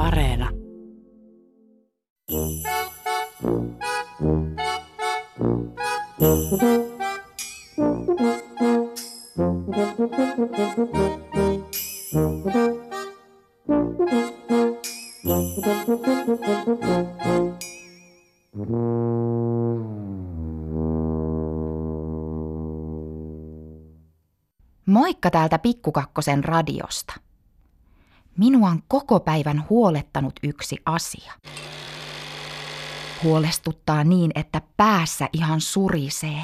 Areena. Moikka täältä Pikkukakkosen radiosta. Minua on koko päivän huolettanut yksi asia. Huolestuttaa niin, että päässä ihan surisee.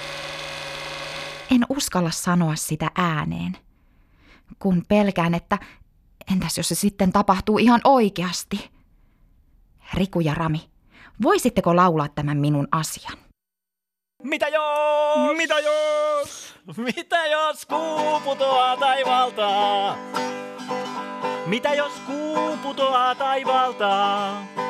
En uskalla sanoa sitä ääneen, kun pelkään, että entäs jos se sitten tapahtuu ihan oikeasti? Riku ja Rami, voisitteko laulaa tämän minun asian? Mitä jos? Mitä jos? Mitä jos kuu putoaa taivaalta? Mitä jos kuu putoaa taivaalta?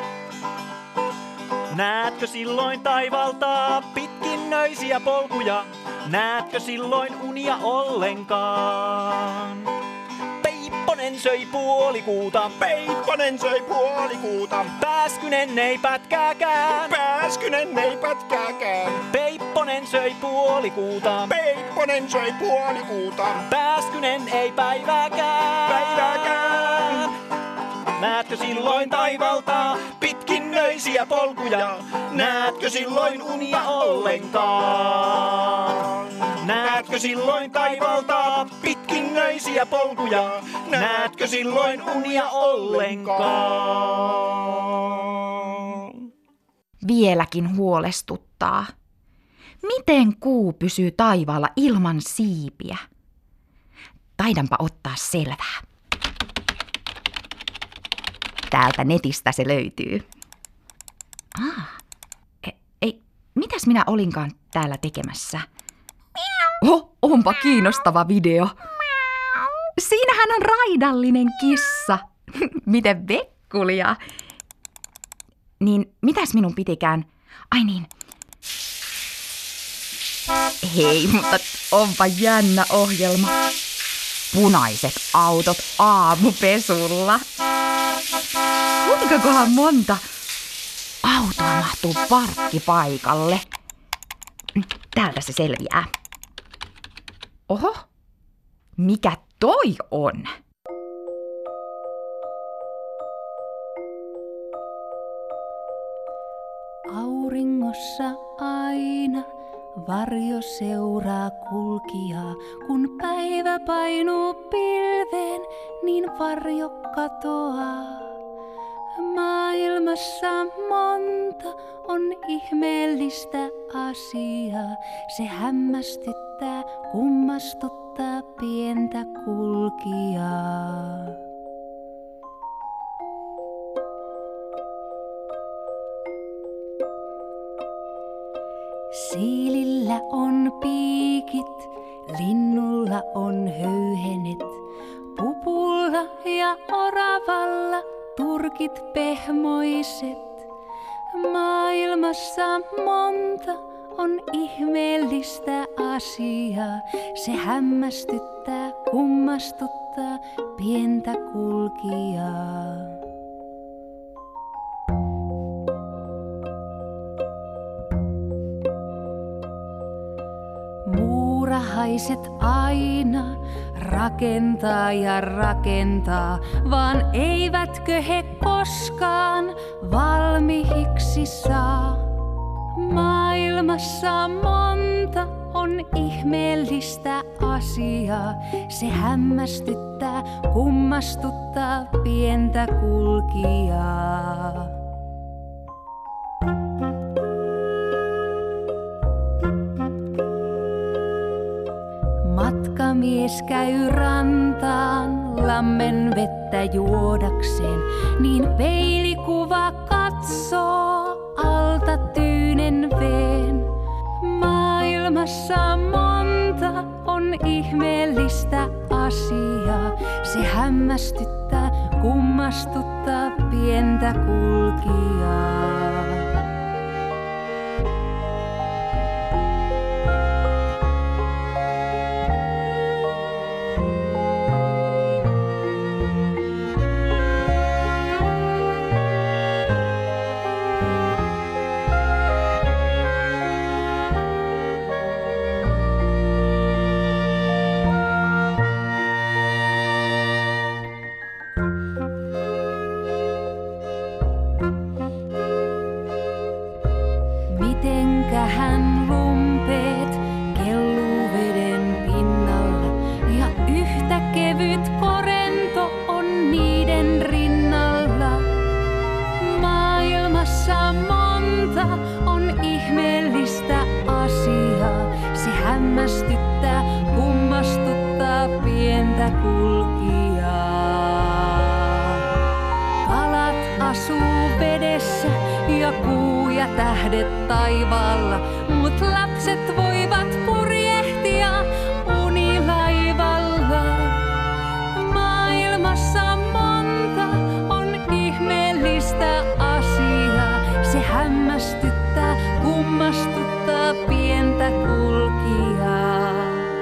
Näetkö silloin taivaalta pitkinnöisiä polkuja? Näetkö silloin unia ollenkaan? Peipponen söi puolikuuta. Peipponen söi puolikuuta. Pääskynen ei pätkääkään. Pääskynen ei pätkääkään. Peipponen söi puolikuuta. Peipponen söi puolikuuta. Pääskynen ei päivääkään. Päivääkään. Näetkö silloin taivalta pitkinnöisiä polkuja? Näetkö silloin unia ollenkaan? Näetkö silloin taivalta pitkinnöisiä polkuja? Näetkö silloin unia ollenkaan? Vieläkin huolestuttaa. Miten kuu pysyy taivaalla ilman siipiä? Taidanpa ottaa selvää. Täältä netistä se löytyy. Mitäs minä olinkaan täällä tekemässä? Onpa kiinnostava video. Siinähän on raidallinen kissa. Miten vekkulia. Niin mitäs minun pitikään? Ai niin. Hei, mutta onpa jännä ohjelma. Punaiset autot aamupesulla. Kuinkakohan monta autoa mahtuu parkkipaikalle? Täältä se selviää. Oho, mikä toi on? Auringossa aina varjo seuraa kulkijaa, kun päivä painuu pilveen, niin varjo katoaa. Maailmassa monta on ihmeellistä asiaa, se hämmästyttää, kummastuttaa pientä kulkijaa. Siilillä on piikit, linnulla on höyhenet, pupulla ja oravalla turkit pehmoiset. Maailmassa monta on ihmeellistä asiaa, se hämmästyttää, kummastuttaa pientä kulkijaa. Muurahaiset aina rakentaa ja rakentaa, vaan eivätkö he koskaan valmiiksi saa. Maailmassa monta on ihmeellistä asiaa, se hämmästyttää, kummastuttaa pientä kulkijaa. Matkamies käy rantaan lammen vettä juodakseen, niin peilikuva katsoo alta tyynen veen. Maailmassa monta on ihmeellistä asiaa, se hämmästyttää, kummastuttaa pientä kulkijaa. ja kuu ja tähdet taivaalla. Mut lapset voivat purjehtia unilaivalla. Maailmassa monta on ihmeellistä asiaa. Se hämmästyttää, kummastuttaa pientä kulkijaa.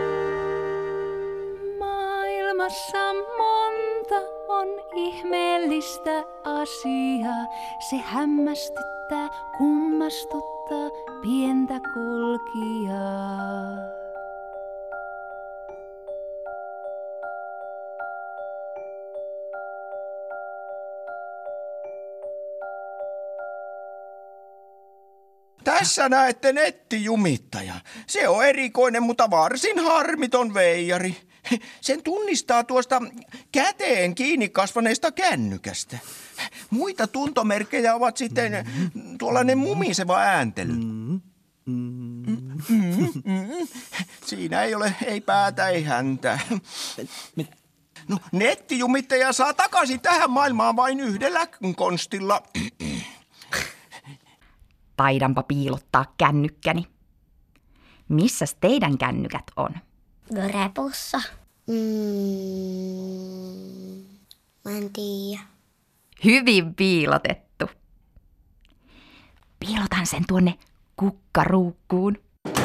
Maailmassa monta on ihmeellistä asiaa. Se hämmästyttää, kummastuttaa pientä kulkijaa. Tässä näette nettijumittajan. Se on erikoinen, mutta varsin harmiton veijari. Sen tunnistaa tuosta käteen kiinni kasvaneesta kännykästä. Muita tuntomerkkejä ovat sitten tuollainen mumiseva ääntely. Siinä ei ole ei päätä, ei häntää. No, nettijumittaja saa takaisin tähän maailmaan vain yhdellä konstilla. Taidanpa piilottaa kännykkäni. Missäs teidän kännykät on? Repussa. Mä en tiedä. Hyvin piilotettu. Piilotan sen tuonne kukkaruukkuun.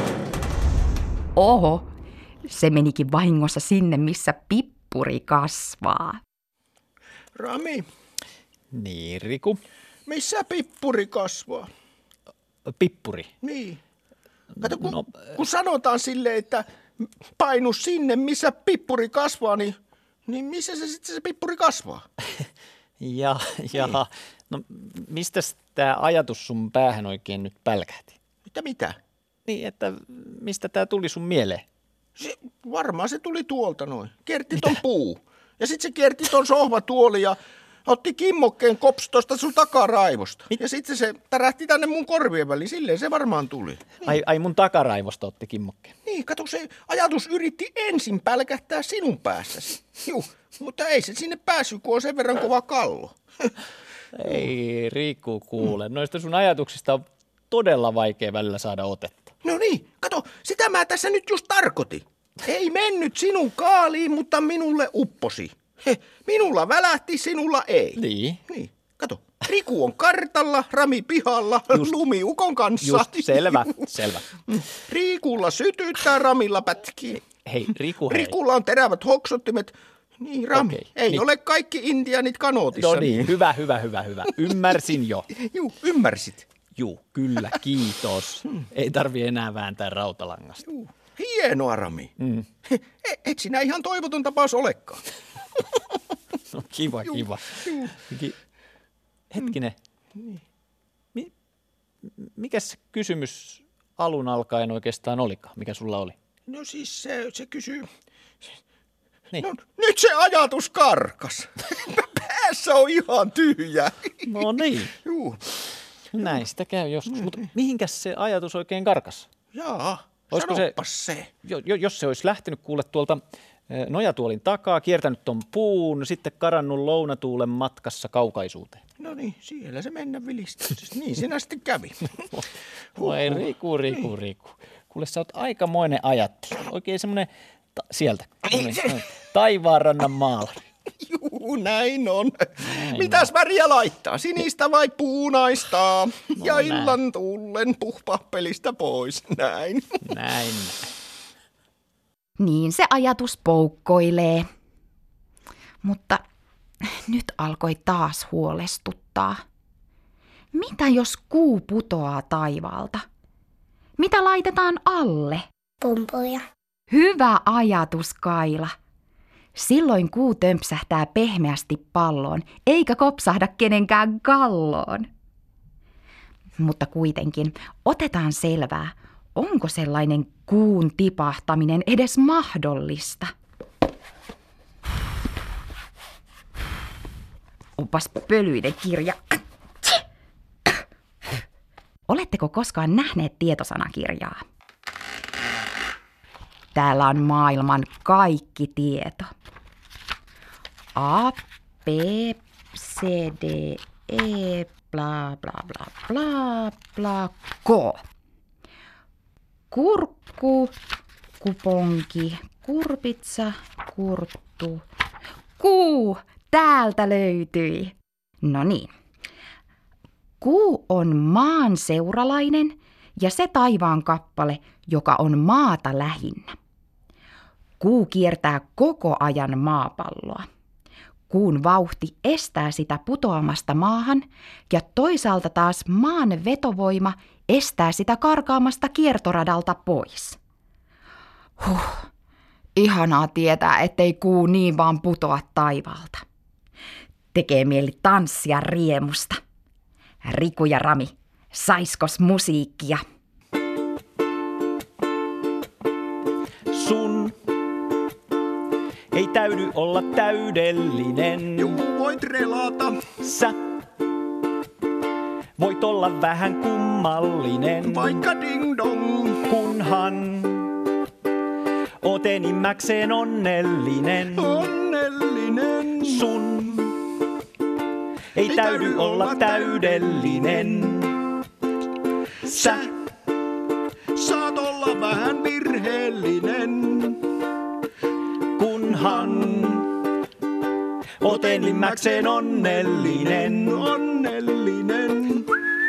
Oho, se menikin vahingossa sinne, missä pippuri kasvaa. Rami, Niin, Riku. missä pippuri kasvaa? Pippuri. Niin. Kato, kun sanotaan silleen, että painu sinne, missä pippuri kasvaa, niin missä se sitten se pippuri kasvaa? Jaha. No mistä tämä ajatus sun päähän oikein nyt pälkähti? Mitä? Niin, että mistä tämä tuli sun mieleen? Varmaan se tuli tuolta noin. Kierti ton puu. Ja sitten se kierti ton sohvatuoli ja otti kimmokkeen kops tosta sun takaraivosta. Ja sitten se tärähti tänne mun korvien väliin. Silleen se varmaan tuli. Ai mun takaraivosta otti kimmokkeen. Niin, kato, se ajatus yritti ensin pälkähtää sinun päässäsi. Juu, mutta ei se sinne päässyt, kun on sen verran kova kallo. Ei, Riku, kuule. Noista sun ajatuksista on todella vaikea välillä saada otetta. No niin, kato, sitä mä tässä nyt just tarkoitin. Ei mennyt sinun kaaliin, mutta minulle upposi. Minulla välähti, sinulla ei. Niin. Niin, kato. Riku on kartalla, Rami pihalla, lumiukon kanssa. Just, selvä. Rikulla sytyttää, Ramilla pätkii. Hei, Riku, hei. Rikulla on terävät hoksottimet. Niin, Rami, Okei, ei niin. ole kaikki intiaanit kanootissa. No niin, hyvä. Ymmärsin jo. Juu, ymmärsit. Juu, kyllä, kiitos. Ei tarvi enää vääntää rautalangasta. Juu, hienoa, Rami. Et sinä ihan toivoton tapaus olekaan. No, kiva. Hetkinen. Mikäs se kysymys alun alkaen oikeastaan olikaan? Mikä sulla oli? No siis se kysyy. Niin. No, nyt se ajatus karkas. Päässä on ihan tyhjä. No niin, Juu. näin sitä käy joskus. Mutta mihinkäs se ajatus oikein karkas? Jaa, Olisiko sanopas se. Jos se olisi lähtenyt kuule tuolta nojatuolin takaa, kiertänyt ton puun, sitten karannut lounatuulen matkassa kaukaisuuteen. No niin, siellä se mennä vilistää. Niin sinä sitten kävi. Voi Riku. Kuule, sä oot aikamoinen ajattelu. Oikein semmoinen sieltä. Taivaanrannan maalari. Juu, näin on. Mitäs väriä laittaa? Sinistä vai puunaista? Ja näin. illan tullen puhpahpelistä pois. Näin. Näin. Niin se ajatus poukkoilee. Mutta nyt alkoi taas huolestuttaa. Mitä jos kuu putoaa taivaalta? Mitä laitetaan alle? Pumpuja. Hyvä ajatus, Kaila. Silloin kuu tömpsähtää pehmeästi palloon, eikä kopsahda kenenkään kalloon. Mutta kuitenkin otetaan selvää, onko sellainen kuun tipahtaminen edes mahdollista? Onpas pölyinen kirja. Oletteko koskaan nähneet tietosanakirjaa? Täällä on maailman kaikki tieto. A, B, C, D, E, bla, bla, bla, bla, bla, K. Kurkku, kuponki, kurpitsa, kurttu. Kuu, täältä löytyi. No niin. Kuu on maan seuralainen ja se taivaan kappale, joka on maata lähinnä. Kuu kiertää koko ajan maapalloa. Kuun vauhti estää sitä putoamasta maahan ja toisaalta taas maan vetovoima estää sitä karkaamasta kiertoradalta pois. Ihanaa tietää, ettei kuu niin vaan putoa taivaalta. Tekee mieli tanssia riemusta. Riku ja Rami, saiskos musiikkia? Sun ei täydy olla täydellinen. Juu, voit relata. Sä voit olla vähän kummallinen. Vaikka ding dong. Kunhan oot enimmäkseen onnellinen. Onnellinen. Sun ei täydy olla täydellinen. Sä saat olla vähän virheellinen. kunhan oot enimmäkseen onnellinen. Onnellinen.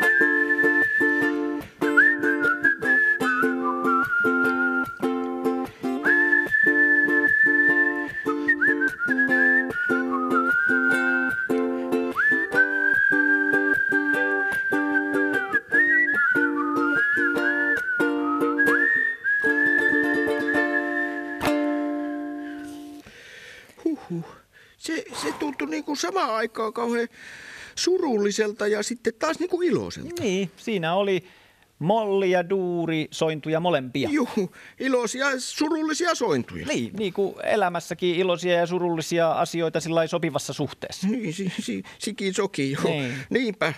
Se tuntui niinku samaan aikaan kauhean surulliselta ja sitten taas niinku iloiselta. Niin, siinä oli molli ja duuri sointuja molempia. Juu, iloisia surullisia sointuja. Niin kuin elämässäkin iloisia ja surullisia asioita sillä sopivassa suhteessa. Niin, sikin soki, joo. Niin. Niinpä.